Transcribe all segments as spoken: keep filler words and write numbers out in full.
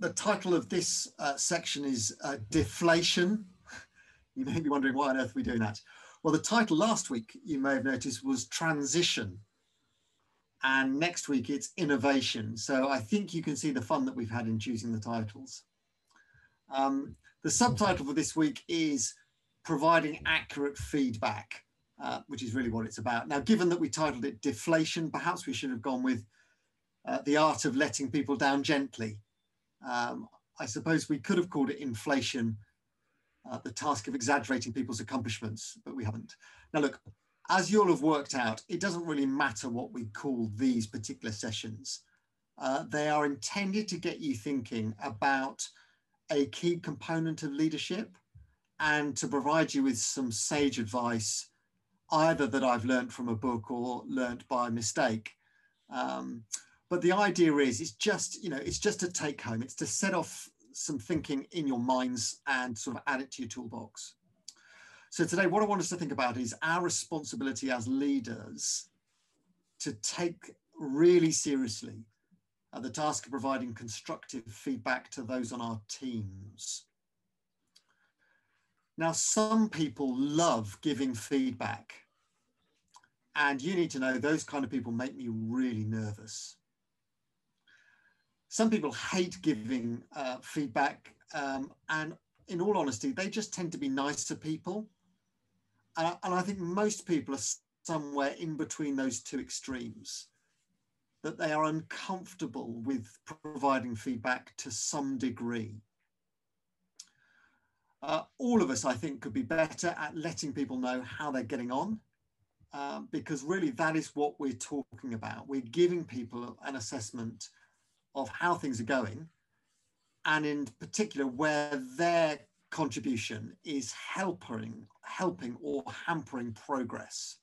the title of this uh, section is uh, Deflation. You may be wondering why on earth we're doing that. Well, the title last week, you may have noticed, was Transition. And next week it's Innovation. So I think you can see the fun that we've had in choosing the titles. Um, the subtitle for this week is Providing Accurate Feedback, uh, which is really what it's about. Now, given that we titled it Deflation, perhaps we should have gone with uh, the art of letting people down gently. Um, I suppose we could have called it Inflation, uh, the task of exaggerating people's accomplishments, but we haven't. Now, look, as you'll have worked out, it doesn't really matter what we call these particular sessions. Uh, they are intended to get you thinking about a key component of leadership and to provide you with some sage advice, either that I've learned from a book or learned by mistake. Um, but the idea is, it's just, you know, it's just a take home. It's to set off some thinking in your minds and sort of add it to your toolbox. So today, what I want us to think about is our responsibility as leaders to take really seriously uh, the task of providing constructive feedback to those on our teams. Now, some people love giving feedback, and you need to know those kind of people make me really nervous. Some people hate giving uh, feedback, um, and in all honesty, they just tend to be nicer people. Uh, and I think most people are somewhere in between those two extremes, that they are uncomfortable with providing feedback to some degree. Uh, all of us, I think, could be better at letting people know how they're getting on, uh, because really that is what we're talking about. We're giving people an assessment of how things are going, and in particular where their contribution is helping, helping or hampering progress.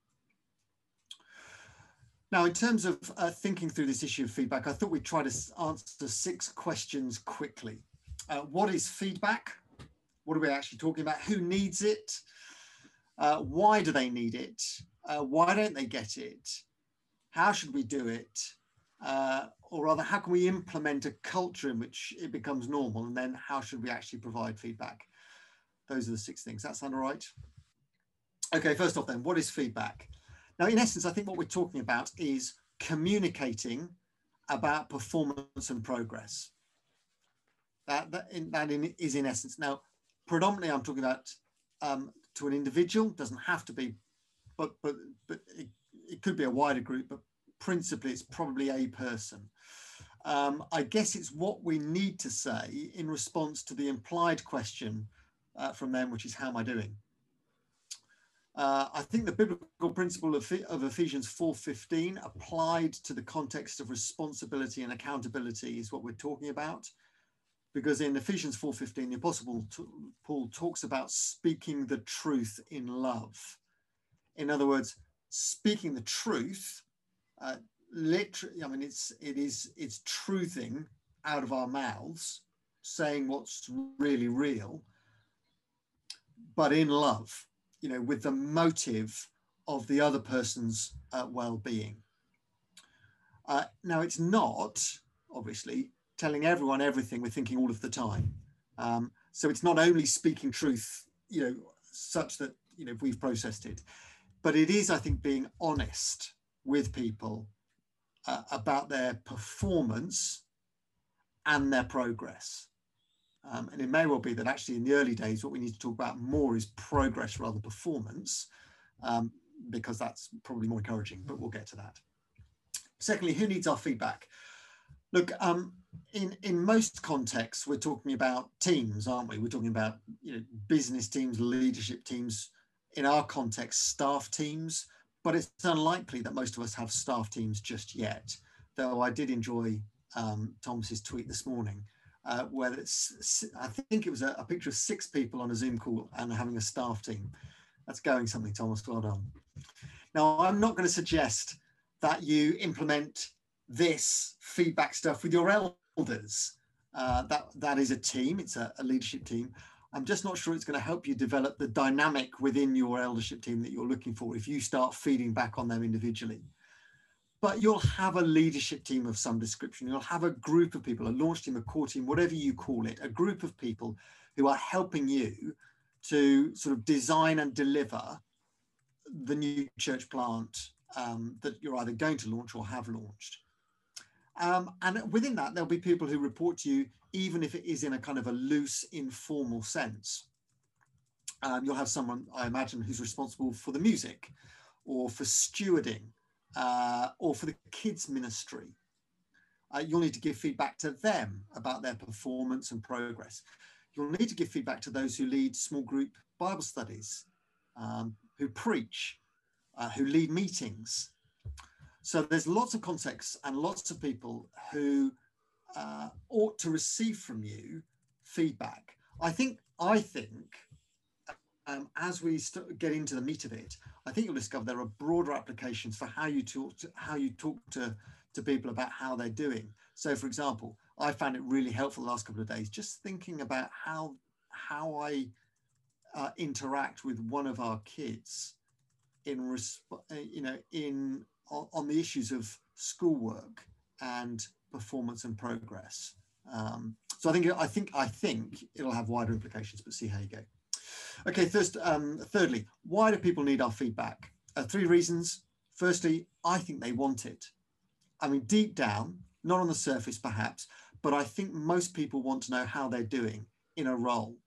Now, in terms of uh, thinking through this issue of feedback, I thought we'd try to answer six questions quickly. Uh, what is feedback? What are we actually talking about? Who needs it? Uh, why do they need it? Uh, why don't they get it? How should we do it? Uh, or rather, how can we implement a culture in which it becomes normal? And then how should we actually provide feedback? Those are the six things. That sound all right? Okay, first off then, what is feedback? Now, in essence, I think what we're talking about is communicating about performance and progress. That, that, in, that in, is in essence. Now, predominantly I'm talking about um, to an individual, doesn't have to be, but, but, but it, it could be a wider group, but principally it's probably a person. Um, I guess it's what we need to say in response to the implied question uh, from them, which is, how am I doing? Uh, I think the biblical principle of, of Ephesians four fifteen applied to the context of responsibility and accountability is what we're talking about. Because in Ephesians four fifteen, the Apostle Paul talks about speaking the truth in love. In other words, speaking the truth, uh, literally, I mean, it's, it is, it's truthing out of our mouths, saying what's really real, but in love, you know, with the motive of the other person's uh, well-being. Uh, now, it's not, obviously, telling everyone everything we're thinking all of the time. Um, so it's not only speaking truth, you know, such that, you know, we've processed it, but it is, I think, being honest with people uh, about their performance and their progress. Um, and it may well be that actually in the early days, what we need to talk about more is progress rather than performance, um, because that's probably more encouraging, but we'll get to that. Secondly, who needs our feedback? Look, um, in, in most contexts, we're talking about teams, aren't we? We're talking about, you know, business teams, leadership teams, in our context, staff teams, but it's unlikely that most of us have staff teams just yet, though I did enjoy um, Thomas's tweet this morning, uh, where it's, I think it was a, a picture of six people on a Zoom call and having a staff team. That's going something, Thomas, well done. Now, I'm not going to suggest that you implement this feedback stuff with your elders. Uh, that, that is a team, it's a, a leadership team. I'm just not sure it's going to help you develop the dynamic within your eldership team that you're looking for if you start feeding back on them individually. but you'll have a leadership team of some description. You'll have a group of people, a launch team, a core team, whatever you call it, a group of people who are helping you to sort of design and deliver the new church plant um, that you're either going to launch or have launched. Um, and within that, there'll be people who report to you, even if it is in a kind of a loose, informal sense. Um, you'll have someone, I imagine, who's responsible for the music or for stewarding uh, or for the kids ministry. Uh, you'll need to give feedback to them about their performance and progress. You'll need to give feedback to those who lead small group Bible studies, um, who preach, uh, who lead meetings. So there's lots of contexts and lots of people who uh, ought to receive from you feedback. I think, I think, um, as we get into the meat of it, I think you'll discover there are broader applications for how you talk to, how you talk to, to people about how they're doing. So, for example, I found it really helpful the last couple of days, just thinking about how, how I uh, interact with one of our kids in, you know, in on the issues of schoolwork and performance and progress. Um, so I think I think I think it'll have wider implications, but see how you go. Okay, first, um, thirdly, why do people need our feedback? Uh, three reasons. Firstly, I think they want it. I mean, deep down, not on the surface perhaps, but I think most people want to know how they're doing in a role.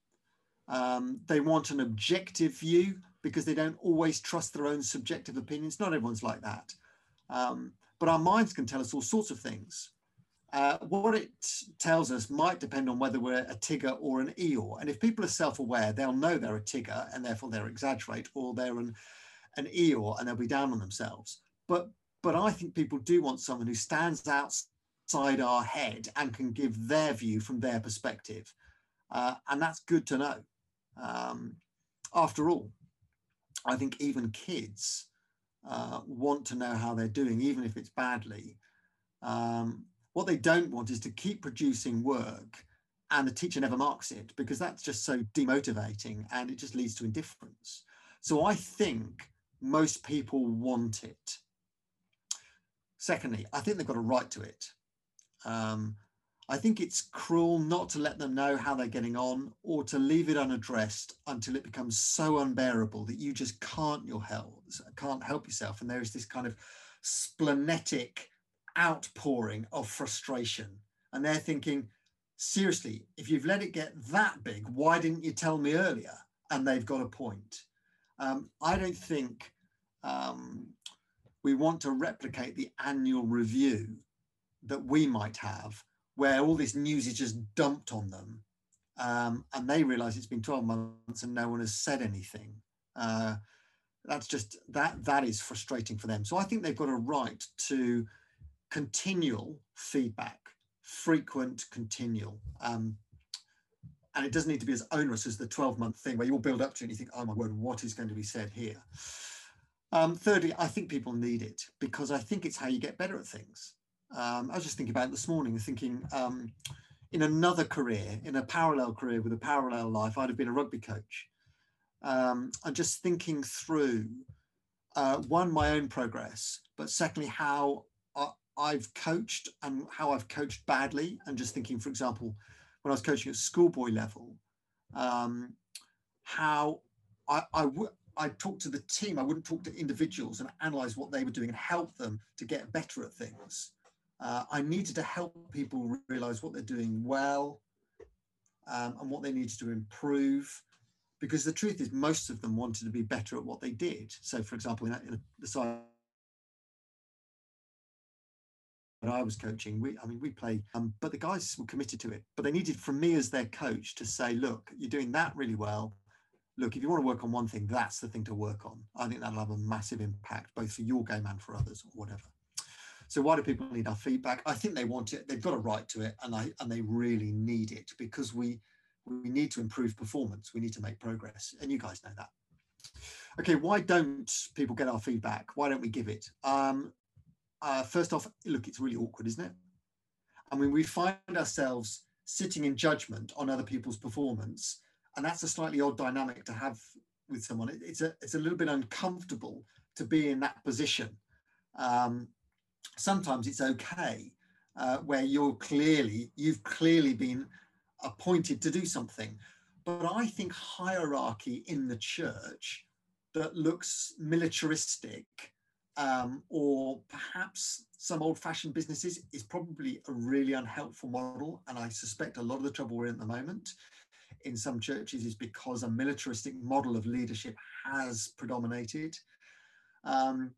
Um, they want an objective view because they don't always trust their own subjective opinions. Not everyone's like that. Um, but our minds can tell us all sorts of things. Uh, what it tells us might depend on whether we're a Tigger or an Eeyore. And if people are self-aware, they'll know they're a Tigger and therefore they'll exaggerate, or they're an, an Eeyore and they'll be down on themselves. But, but I think people do want someone who stands outside our head and can give their view from their perspective. Uh, and that's good to know. Um, after all, I think even kids uh, want to know how they're doing, even if it's badly. Um, what they don't want is to keep producing work and the teacher never marks it, because that's just so demotivating and it just leads to indifference. So I think most people want it. Secondly, I think they've got a right to it. Um, I think it's cruel not to let them know how they're getting on, or to leave it unaddressed until it becomes so unbearable that you just can't, your help, can't help yourself. And there is this kind of splenetic outpouring of frustration. And they're thinking, seriously, if you've let it get that big, why didn't you tell me earlier? And they've got a point. Um, I don't think um, we want to replicate the annual review that we might have, where all this news is just dumped on them, um, and they realize it's been twelve months and no one has said anything. Uh, that's just, that, that is frustrating for them. So I think they've got a right to continual feedback, frequent, continual. Um, and it doesn't need to be as onerous as the twelve month thing where you all build up to it and you think, oh my word, what is going to be said here? Um, thirdly, I think people need it because I think it's how you get better at things. Um, I was just thinking about it this morning, thinking um, in another career, in a parallel career with a parallel life, I'd have been a rugby coach. Um, and just thinking through, uh, one, my own progress, but secondly, how I, I've coached and how I've coached badly. And just thinking, for example, when I was coaching at schoolboy level, um, how I, I would, I talked to the team, I wouldn't talk to individuals and analyze what they were doing and help them to get better at things. Uh, I needed to help people realize what they're doing well um, and what they needed to improve, because the truth is most of them wanted to be better at what they did. So, for example, in, in the side that I was coaching, we, I mean, we play, um, but the guys were committed to it. But they needed from me as their coach to say, look, you're doing that really well. Look, if you want to work on one thing, that's the thing to work on. I think that'll have a massive impact, both for your game and for others or whatever. So why do people need our feedback? I think they want it. They've got a right to it, and I and they really need it, because we we need to improve performance. We need to make progress, and you guys know that. Okay, why don't people get our feedback? Why don't we give it? Um, uh, first off, look, it's really awkward, isn't it? I mean, we find ourselves sitting in judgment on other people's performance, and that's a slightly odd dynamic to have with someone. It's a it's a little bit uncomfortable to be in that position. Um, sometimes it's okay, uh, where you're clearly, you've clearly been appointed to do something. But I think hierarchy in the church that looks militaristic, um, or perhaps some old-fashioned businesses, is probably a really unhelpful model. And I suspect a lot of the trouble we're in at the moment in some churches is because a militaristic model of leadership has predominated. Um,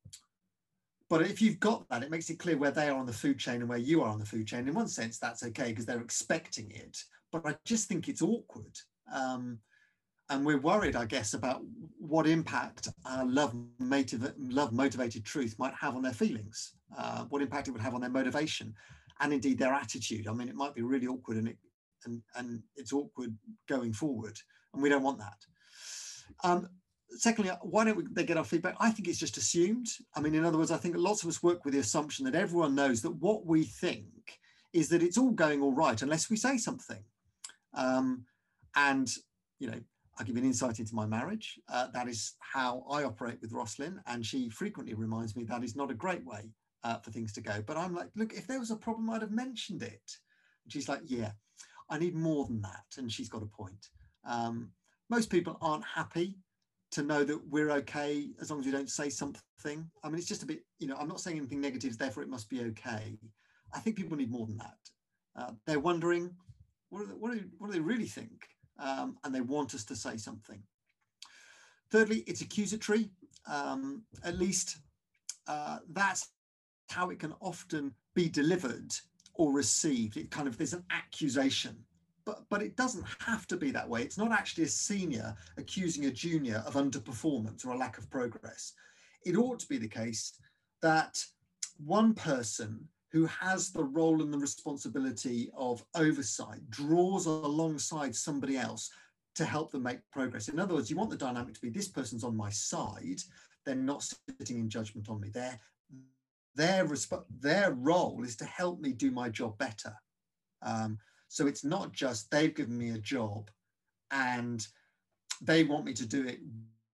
but if you've got that, it makes it clear where they are on the food chain and where you are on the food chain. In one sense, that's okay because they're expecting it. But I just think it's awkward. Um, and we're worried, I guess, about what impact uh, love, motiv- love motivated truth might have on their feelings, uh, what impact it would have on their motivation, and indeed their attitude. I mean, it might be really awkward, and, it, and, and it's awkward going forward, and we don't want that. Um, secondly, why don't they get our feedback? I think it's just assumed. I mean, in other words, I think lots of us work with the assumption that everyone knows that what we think is that it's all going all right unless we say something. Um, and, you know, I'll give you an insight into my marriage. Uh, that is how I operate with Roslyn, and she frequently reminds me that is not a great way uh, for things to go. But I'm like, look, if there was a problem, I'd have mentioned it. And she's like, yeah, I need more than that. And she's got a point. Um, most people aren't happy to know that we're okay as long as we don't say something. I mean, it's just a bit, you know, I'm not saying anything negative, therefore it must be okay. I think people need more than that. Uh, they're wondering, what, are they, what, do, what do they really think? Um, and they want us to say something. Thirdly, it's accusatory. Um, at least uh, that's how it can often be delivered or received. It kind of, there's an accusation, but, but it doesn't have to be that way. It's not actually a senior accusing a junior of underperformance or a lack of progress. It ought to be the case that one person who has the role and the responsibility of oversight draws alongside somebody else to help them make progress. In other words, you want the dynamic to be, this person's on my side, they're not sitting in judgment on me. Their, their, their role is to help me do my job better. Um, so it's not just they've given me a job and they want me to do it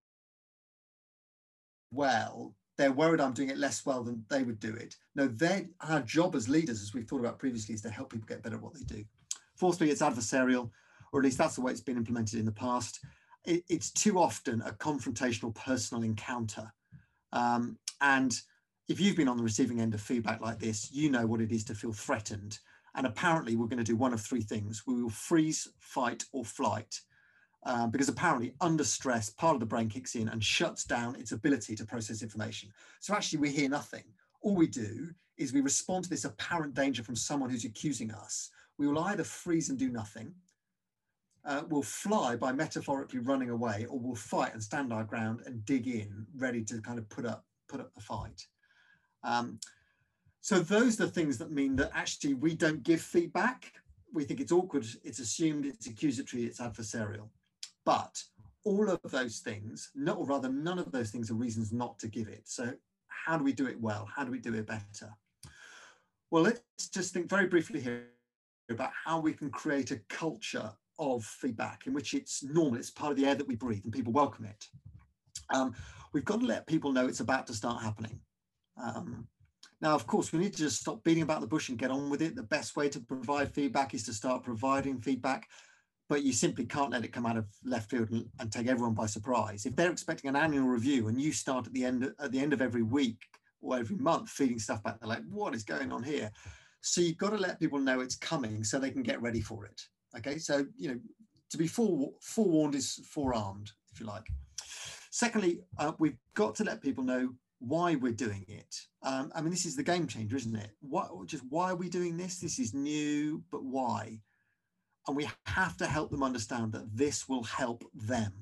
well. They're worried I'm doing it less well than they would do it. No, our job as leaders, as we've thought about previously, is to help people get better at what they do. Fourthly, it's adversarial, or at least that's the way it's been implemented in the past. It, it's too often a confrontational personal encounter. Um, and if you've been on the receiving end of feedback like this, you know what it is to feel threatened. And apparently we're going to do one of three things. We will freeze, fight, or flight. Uh, because apparently under stress, part of the brain kicks in and shuts down its ability to process information. So actually we hear nothing. All we do is we respond to this apparent danger from someone who's accusing us. We will either freeze and do nothing, uh, we'll fly by metaphorically running away, or we'll fight and stand our ground and dig in, ready to kind of put up, put up the fight. Um, so those are the things that mean that actually we don't give feedback. We think it's awkward, it's assumed, it's accusatory, it's adversarial. But all of those things, no, or rather none of those things are reasons not to give it. So how do we do it well? How do we do it better? Well, let's just think very briefly here about how we can create a culture of feedback in which it's normal, it's part of the air that we breathe and people welcome it. Um, we've got to let people know it's about to start happening. Um, now, of course, we need to just stop beating about the bush and get on with it. The best way to provide feedback is to start providing feedback. But you simply can't let it come out of left field and, and take everyone by surprise. If they're expecting an annual review and you start at the end at the end of every week or every month feeding stuff back, they're like, what is going on here? So you've got to let people know it's coming so they can get ready for it. Okay, so you know, to be fore, forewarned is forearmed, if you like. Secondly, uh, we've got to let people know why we're doing it. Um, I mean, this is the game changer, isn't it? What, just why are we doing this? This is new, but why? And we have to help them understand that this will help them.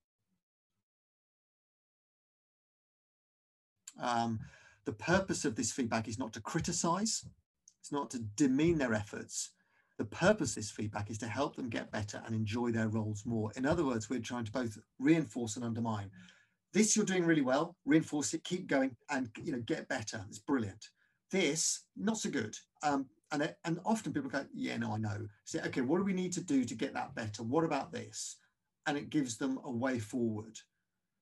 Um, the purpose of this feedback is not to criticize, it's not to demean their efforts. The purpose of this feedback is to help them get better and enjoy their roles more. In other words, we're trying to both reinforce and undermine. This you're doing really well, reinforce it, keep going, and you know, get better. It's brilliant. This, not so good. Um, And, it, and often people go, yeah, no, I know. Say, okay, what do we need to do to get that better? What about this? And it gives them a way forward.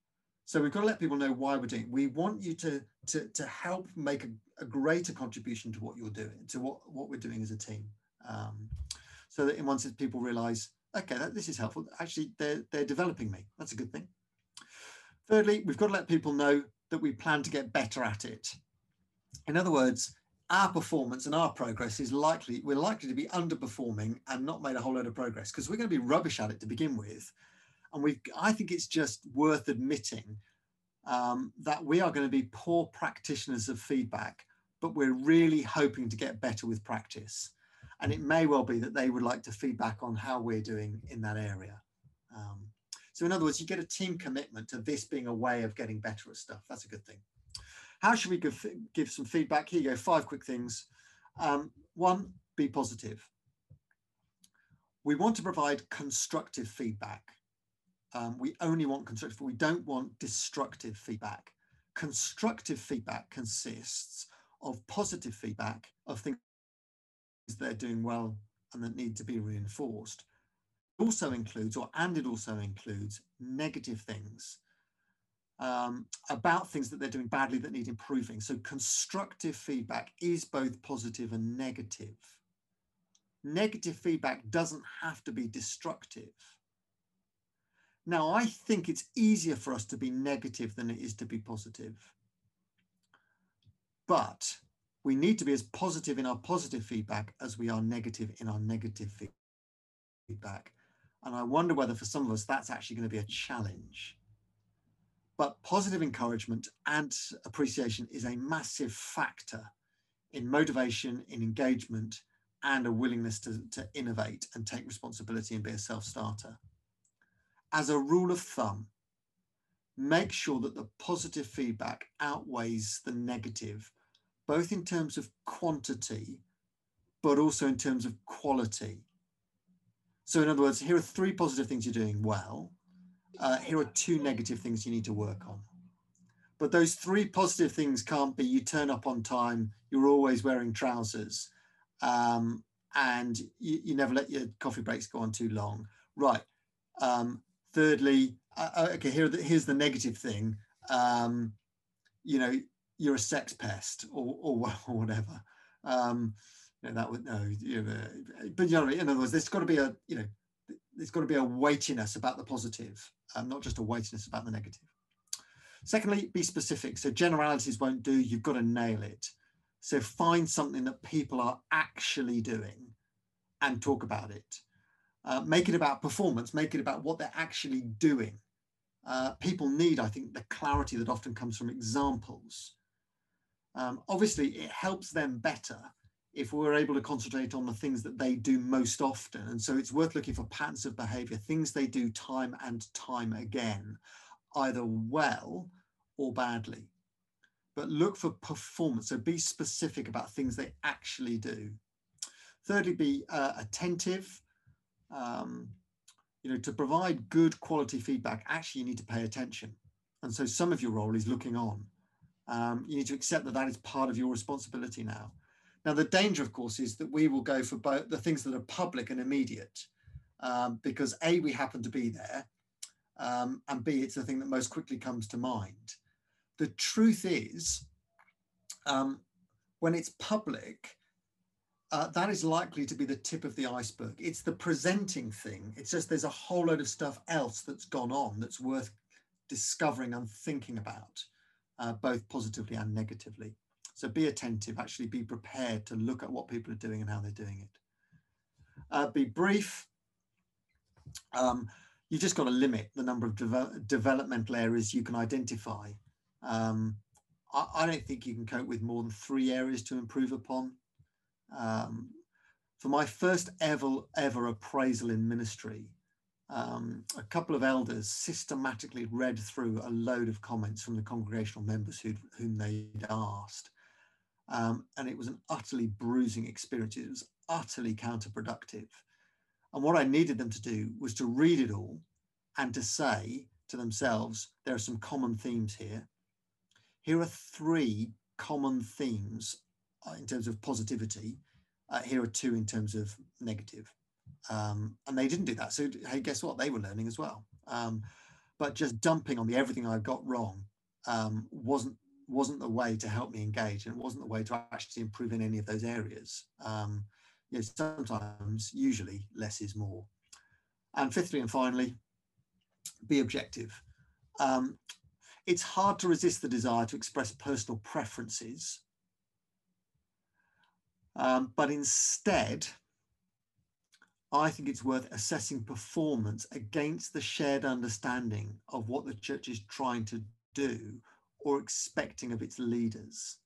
So we've got to let people know why we're doing it. We want you to, to, to help make a, a greater contribution to what you're doing, to what, what we're doing as a team. Um, so that in one sense, people realize, okay, that, this is helpful. Actually, they're, they're developing me. That's a good thing. Thirdly, we've got to let people know that we plan to get better at it. In other words, our performance and our progress is likely, we're likely to be underperforming and not made a whole load of progress because we're going to be rubbish at it to begin with. And we, I think it's just worth admitting um, that we are going to be poor practitioners of feedback, but we're really hoping to get better with practice. And it may well be that they would like to feedback on how we're doing in that area. Um, so in other words, you get a team commitment to this being a way of getting better at stuff. That's a good thing. How should we give, give some feedback? Here you go, five quick things. Um, one, be positive. We want to provide constructive feedback. Um, we only want constructive, we don't want destructive feedback. Constructive feedback consists of positive feedback of things they're doing well and that need to be reinforced. It also includes, or and it also includes negative things um, about things that they're doing badly that need improving. So constructive feedback is both positive and negative. Negative feedback doesn't have to be destructive. Now, I think it's easier for us to be negative than it is to be positive. But we need to be as positive in our positive feedback as we are negative in our negative feedback. And I wonder whether for some of us, that's actually going to be a challenge. But positive encouragement and appreciation is a massive factor in motivation, in engagement, and a willingness to, to innovate and take responsibility and be a self-starter. As a rule of thumb, make sure that the positive feedback outweighs the negative, both in terms of quantity, but also in terms of quality. So in other words, here are three positive things you're doing well. Uh, here are two negative things you need to work on. But those three positive things can't be you turn up on time, you're always wearing trousers, um, and you, you never let your coffee breaks go on too long. Right. Um, Thirdly, uh, okay, here the, here's the negative thing. Um, you know, you're a sex pest, or or, or whatever. Um, you know, that would no. You know, but you know, in other words, there's got to be a you know, there's got to be a weightiness about the positive, um, not just a weightiness about the negative. Secondly, be specific. So generalities won't do. You've got to nail it. So find something that people are actually doing, and talk about it. Uh, make it about performance, make it about what they're actually doing. Uh, people need, I think, the clarity that often comes from examples. Um, obviously, it helps them better if we're able to concentrate on the things that they do most often. And so it's worth looking for patterns of behavior, things they do time and time again, either well or badly. But look for performance, so be specific about things they actually do. Thirdly, be uh, attentive. Um, you know, to provide good quality feedback, actually you need to pay attention. And so some of your role is looking on. Um, you need to accept that that is part of your responsibility now. Now, the danger, of course, is that we will go for both the things that are public and immediate, um, because A, we happen to be there, um, and B, it's the thing that most quickly comes to mind. The truth is, um, when it's public, Uh, that is likely to be the tip of the iceberg. It's the presenting thing. It's just there's a whole load of stuff else that's gone on that's worth discovering and thinking about, uh, both positively and negatively. So be attentive, actually be prepared to look at what people are doing and how they're doing it. Uh, be brief. Um, you've just got to limit the number of de developmental areas you can identify. Um, I, I don't think you can cope with more than three areas to improve upon. Um, for my first ever, ever appraisal in ministry, um, a couple of elders systematically read through a load of comments from the congregational members who'd, whom they'd asked. Um, and it was an utterly bruising experience. It was utterly counterproductive. And what I needed them to do was to read it all and to say to themselves, there are some common themes here. Here are three common themes in terms of positivity. Uh, here are two in terms of negative. Um, and they didn't do that. So hey, guess what? They were learning as well. Um, but just dumping on the everything I got wrong um, wasn't wasn't the way to help me engage, and it wasn't the way to actually improve in any of those areas. Um, you know, sometimes, usually, less is more. And fifthly and finally, be objective. Um, it's hard to resist the desire to express personal preferences, um, but instead, I think it's worth assessing performance against the shared understanding of what the church is trying to do or expecting of its leaders.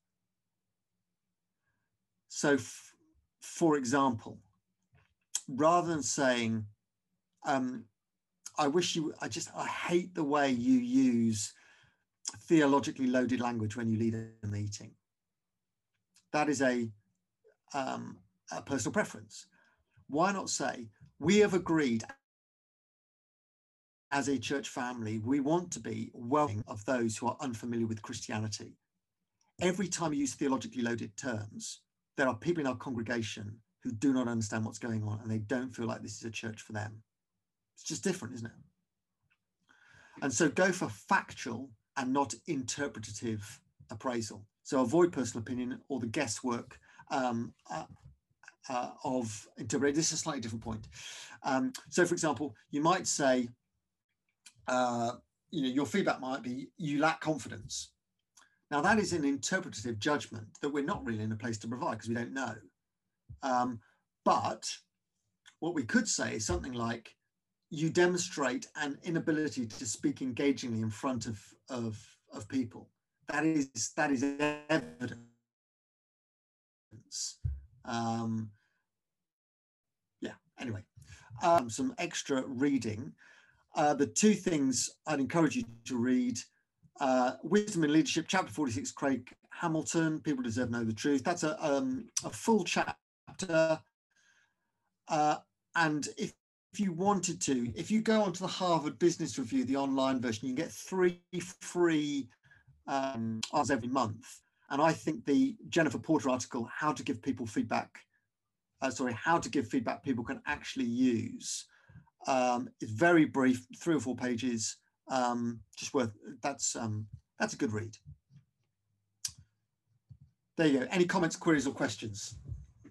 So, f- for example, rather than saying, um, I wish you, I just, I hate the way you use theologically loaded language when you lead a meeting. That is a, um, a personal preference. Why not say, we have agreed as a church family, we want to be welcoming of those who are unfamiliar with Christianity. Every time we use theologically loaded terms, there are people in our congregation who do not understand what's going on and they don't feel like this is a church for them. It's just different, isn't it? And so go for factual and not interpretative appraisal. So avoid personal opinion or the guesswork um, uh, uh, of interpretation. This is a slightly different point. Um, so, for example, you might say, uh, you know, your feedback might be, you lack confidence. Now, that is an interpretative judgment that we're not really in a place to provide because we don't know. Um, but what we could say is something like, you demonstrate an inability to speak engagingly in front of, of, of people. That is, that is evidence. Um, yeah, anyway, um, some extra reading. Uh, the two things I'd encourage you to read, uh, Wisdom in Leadership, chapter forty-six, Craig Hamilton, People Deserve to Know the Truth. That's a, um, a full chapter. Uh, and if, if you wanted to, if you go onto the Harvard Business Review, the online version, you can get three free um, articles every month. And I think the Jennifer Porter article, How to Give People Feedback, uh, sorry, How to Give Feedback People Can Actually Use, Um, it's very brief, three or four pages. Um, just worth. That's um, that's a good read. There you go. Any comments, queries, or questions?